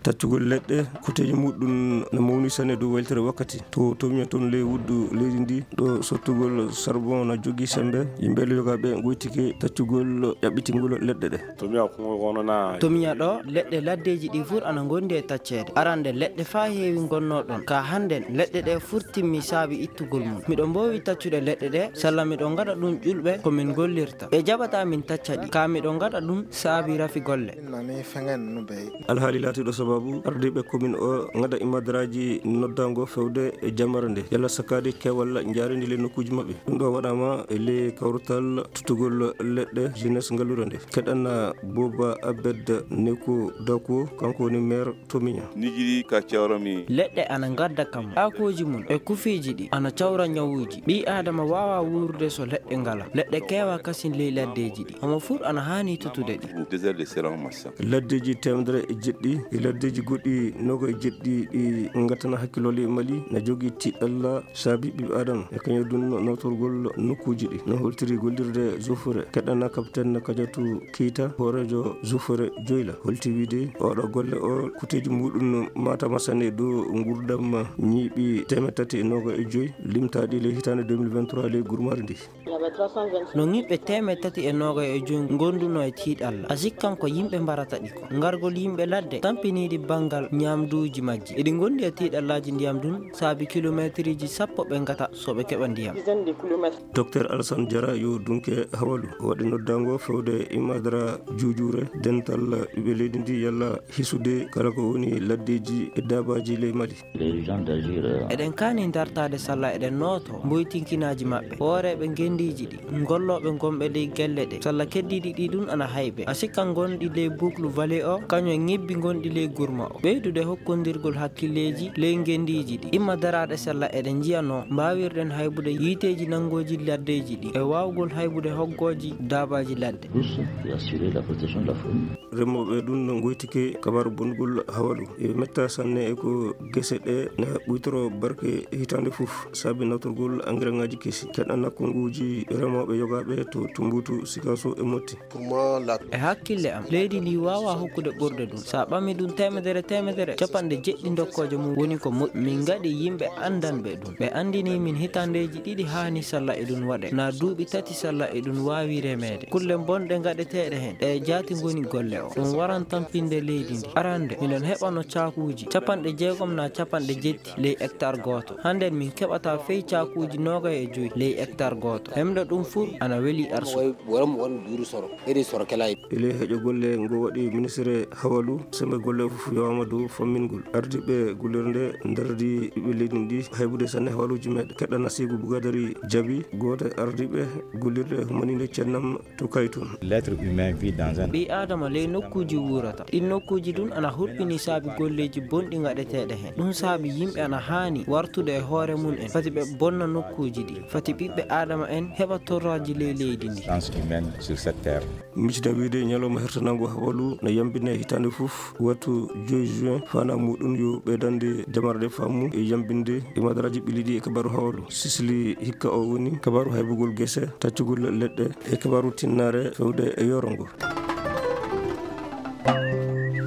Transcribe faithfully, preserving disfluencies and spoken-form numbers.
taccugol leɗɗe koteji muɗum no mawni sane dow weltere wakkati to tomiya toon ley wuddu leydi ndi ɗo sottugol charbon no jogui sembe yimɓe yogaɓe goytike taccugol ƴaɓɓitingol leɗɗe ɗe. tomiya ɗo leɗɗe laddeji ɗi fur ana gondi e taccede arande leɗɗe fa heewi gonno ɗon ka hannden leɗɗe ɗe furtimmi saabi ittugol mum miɗo mbowi taccude leɗɗe ɗe salla miɗo gaɗa ɗum ƴulɓe komin gollirta ɓe jaɓata min tacca ɗi ka miɗo gaɗa ɗum saabi rafi golle. alhaali laatiɗo sababu ardiɓe commune o gada imadaraji noddago fewde e jamare nde yalla sakadi kewal jaridi le nokkuji mabɓe ɗum ɗo waɗama e ley kawrutal tuttugol leɗɗe jeunesse ngallure nde keɗanna Boba Abed Neko Dako kanko woni maire Tomiña. leɗɗe ana gadda kam ɗakoji mum e kufiji ɗi ana cawra ñawuji ɓi adama wawa wurde so leɗɗe ngala leɗɗe kewa kasin ley laddeji ɗi homo fur ana hani tutude ɗi. laddeji temedere e jeɗɗi e laddeji goɗɗi nogo e jeɗɗi ɗi gattana hakkilole mali ne jogui tiɗalla saabi ɓiɓe adama e kañum ɗum nawtorgol nokkuji ɗi no holtiri gollirde Zoufere keɗana capitaine Kadiatou Keita horejo Zoufere Joyla holti wiide oɗo golle o kuteji muɗum matama sane dow gurdam ñiiɓi temed tati e noga e joyyi limtaɗi le hitande deux mille vingt-trois ley gurmari ndi. no ñiɓɓe temed tati e noga e joyyi gonduno e tiiɗalla a sikkan ko yimɓe mbarata ɗi ko ngargol yimɓe ladde tampiniɗi banggal ñamduji majji eɗi gondi e tiiɗallaji ndiyam dun saabi kilométre ji sappo ɓe gata soɓe keɓa ndiyam. docteur Alassane Diarra yo dunke hawalu waɗi noddago fewde imadara jujure dental ɓiɓe leydi ndi yalla hisude kala ko woni laddeji e dabaji ley Mali. eɗen kani dartade salla eɗen noto mboytinkinaji mabɓe hooreɓe gendiji ɗi golloɓe gomɓe ley gelle ɗe salla keddiɗi ɗi ɗum ana hayɓe a sikkan gonɗi ley boucle vallée o kañum e ñibbi gonɗi ley gurma o ɓeydude hokkodirgol hakkilleji ley gendiji ɗi imma darade salla eɗen jiyano mbawirɗen haybude yiteji nangoji laddeji ɗi e wawgol haybude hoggoji dabaji ladde. remoɓe ɗum no goytike kabaru bongol hawalu e metta sanne e ko guese ɗe ne ɓuytoro barke hitande foof saabi nawtorgol engrais ngaji keesi keɗanna konguji remoɓe yogaɓe to Tumbutu Sikaso e Motti. e hakkille am leydi ndi wawa hokkude ɓurde ɗum sa ɓami ɗum temedere temedere capanɗe jeɗɗi dokkoje mum woni ko moƴƴi min gaɗi yimɓe andanɓe ɗum ɓe andini min hitandeji ɗiɗi hani salla e ɗum waɗe na duuɓi tati salla e ɗum wawi remede kulle bonɗe gaɗeteɗe hen ɗe jaati goni golle o ɗum waran tampinde leydi ndi arande minon heɓano cakuji capanɗe jeegom na capanɗe jetti ley hectare goto hannden min keɓata fey cakuji nogay e joyyi ley hectare goto hemde ɗum fuu ana weeli arsu ele heƴo golle ngo waɗi ministre hawalu sembe golle fof yowama dow fammingol ardiɓe gollirde dardi ɓiɓe leydi ndi haybude sanne hawaluji meɗe keɗɗana Sigu Bougadari Diaby goto ardiɓe gollirde humaninde cennam to Kaytoun. ɓi adama ley nokkuji wurata ɗin nokkuji ɗum ana hurɓini saabi golleji bonɗi gaɗeteɗe hen ɗum saabi yimɓe ana hani wartude e hoore mum en fati ɓe bonna nokkuji ɗi fati ɓiɓɓe adama en heɓa torraji ley leydi ndi. micida wiide ñalawma hertanago hawalu no yambine hitande foof wattu joyi juin fana muɗum yo ɓeydande jamarde fammu e yambinde e madaraji ɓiliɗi e kabaru hawalu sisili hikka o woni kabaru haybugol guese taccugol leɗɗe e kabaru tinnare fewde e yorongo.